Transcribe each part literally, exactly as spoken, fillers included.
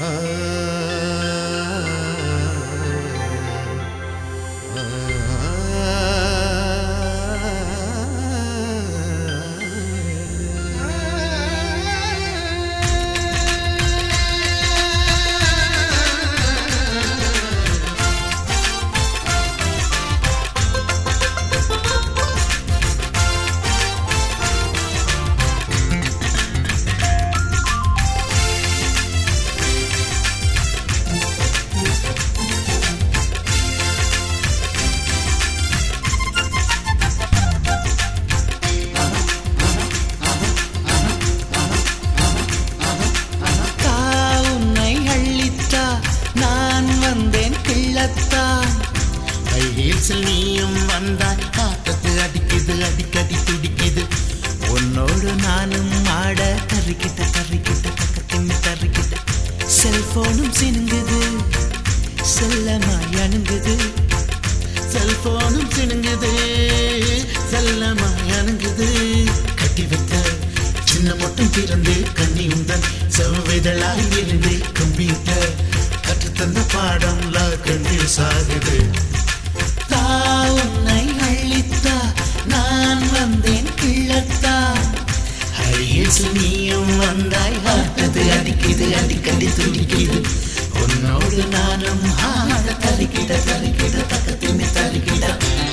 நீயும் வந்தாய் காத்தது அடிக்குது அடிக்கடி துடிக்குது உன்னோடு நானும் ஆட தறிக்கிட்ட தறிக்கிட்ட பக்கத்தின் தறிக்கிட்ட செல்போனும் சினுங்குது செல்லமாய் அணுங்குது செல்போனும் சினுங்குது செல்லமாய் அணுங்குது கட்டி வைத்த சின்ன மட்டும் திறந்து கண்ணி உந்தன் செவ்விதழாய் இருந்து கம்ப்யூட்டர் கற்றுத்தந்த பாடம் லா கண்ணில் சாகுது உன்னை அள்ளித்தா நான் வந்தேன் கிள்ளத்தா ஹரியேசு நீயும் வந்தாய் ஆட்டது அடிக்குது அடிக்கடி துடிக்குது உன்னோடு நானும் ஆட தறிக்கிட தறிக்கிட பக்கத்தின் தறிக்கிட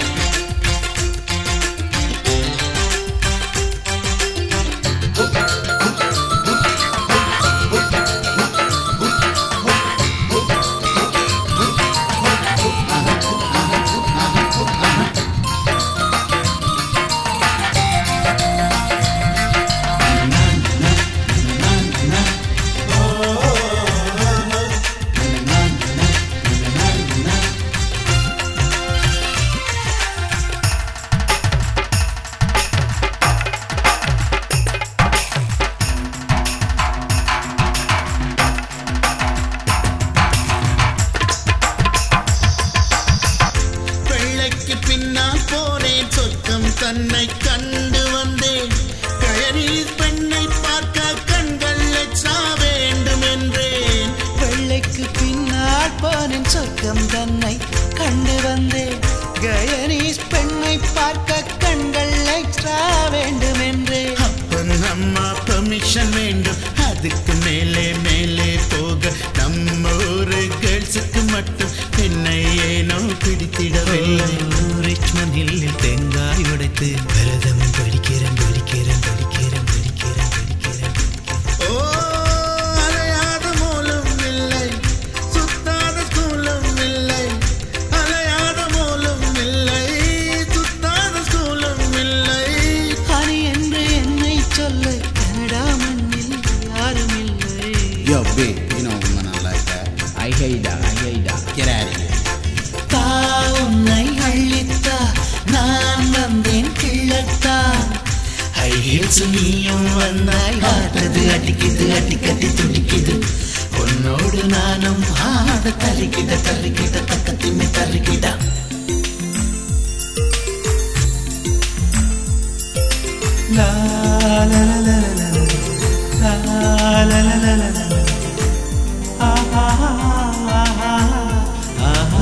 தன்னை கண்டு வந்தேன் கயரில் பெண்ணை பார்க்க கண்கள் எச்சா வேண்டும் என்றேன் வெள்ளைக்கு பின்னால் போனேன் சொர்க்கம் தன்னை கண்டு வந்தேன் கயரில் பெண்ணை பார்க்க கண்கள் எச்சா வேண்டும் என்றேன் அப்பன் அம்மா பெர்மிஷன் வேண்டும் அதுக்கு மேலே மேலே போக நம்ம ஒரு கேர்ள்ஸுக்கு மட்டும் என்னை ஏனோ பிடித்திடவில்லை ரிச்மண்ட் ஹில்லில் தேங்காய் உடைத்து பரதம் படிக்கிறேன் படிக்கிறேன் படிக்கிறேன் படிக்கிறேன் படிக்கிறேன் ஓ அலையாத மூலம் இல்லை சுத்தாத ஸ்கூலும் இல்லை அலையாத மூலம் இல்லை சுத்தாத ஸ்கூலும் இல்லை ஹனி என்று என்னை சொல்ல கனடா மண்ணில் யாரும் இல்லை Yo, babe, you know women are like that. I hate that, I hate that. Get out of here. தா உன்னை அள்ளித்தா நான் வந்தேன் கிள்ளத்தா ஹை ஹீல்ஸ் நீயும் வந்தாய் ஆட்டது அடிக்குது அடிக்கடி துடிக்குது உன்னோடு நானும் ஆட தறிக்கிட தறிக்கிட பக்கத்தின் தறிக்கிட லா லா லா லா லா லா லா லா லா ஆஹா ஆஹா ஆஹா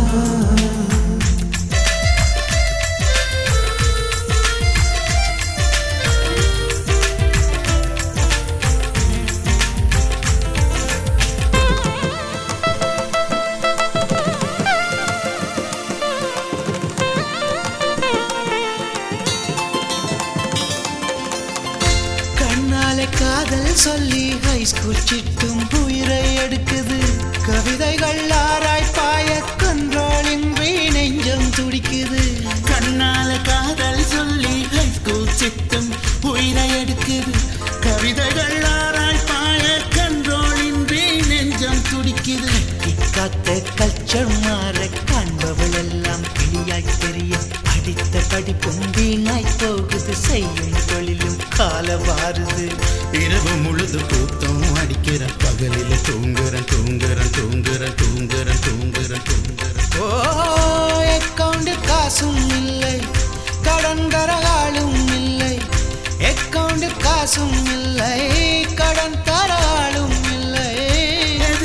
கண்ணாலே காதல் சொல்லி ஹைஸ்கூல் சிட்டும் உயிரை எடுக்குது கவிதைகள் ஆராய் பாய கண்ட்ரோலின்றி நெஞ்சம் துடிக்குது கண்ணால காதல் சொல்லி ஹைஸ்கூல் சிட்டும் உயிரை எடுக்குது கவிதைகள் ஆராய் பாய கண்ட்ரோலின்றி நெஞ்சம் துடிக்குது காத்த கல்ச்சர் மாற காண்பவள் எல்லாம் கிளியாய் தெரிய படித்த படிப்பும் வீணாய் போகுது செய்யும் தொழிலும் கால வாருது இரவு முழுது கூத்தம் அடிக்கிற பகலில தூங்குறேன் தூங்குறேன் தூங்குறேன் தூங்குறேன் தூங்குறேன் தூங்குறேன் ஓ அக்கவுண்ட் காசும் இல்லை கடன் தரகாலும் இல்லை அக்கவுண்ட் காசும் இல்லை கடன் தரகாலும் இல்லை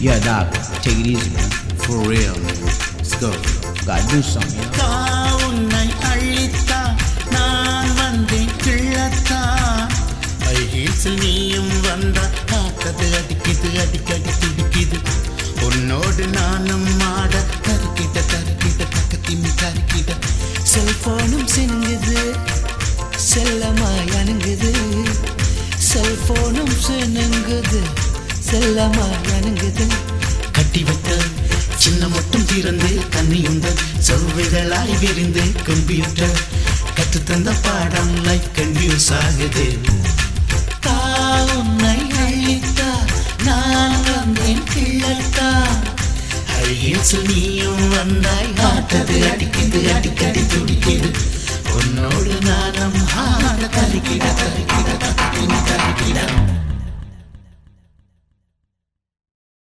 Yeah, dog. Take it easy, man. For real, man. Let's go. Gotta do something, you know? உன்னை அழித்தா நான் வந்தேன் கிள்ளத்தா ஐ ஹீல்ஸில் நீயும் வந்தா காத்தது அடிக்குது அடிக்கடி துடிக்குது உன்னோடு நானும் ஆட தருக்கிட்ட தருக்கிட்ட தக்கத்தின் தருக்கிட்ட செல்போனும் சினுங்குது செல்லமாய் அணுங்குது செல்போனும் சினுங்குது செல்லமாய் அணுங்குது கட்டி வைத்த சின்ன மட்டும் திறந்து கண்ணியுண்டு செவ்வைகளாய் விரிந்து கம்ப்யூட்டர் கற்றுத்தந்த பாடம் லைக் கன்ஃபியூஸ் ஆகுது தா உன்னை அழித்தா நான் வந்தேன் கிள்ளத்தா ஹைஹீல்ஸில் நீயும் வந்தாய் ஆட்டது அடிக்குது அடிக்கடி துடிக்குது உன்னோடு நானும் ஆட தருக்கிட தருக்கிட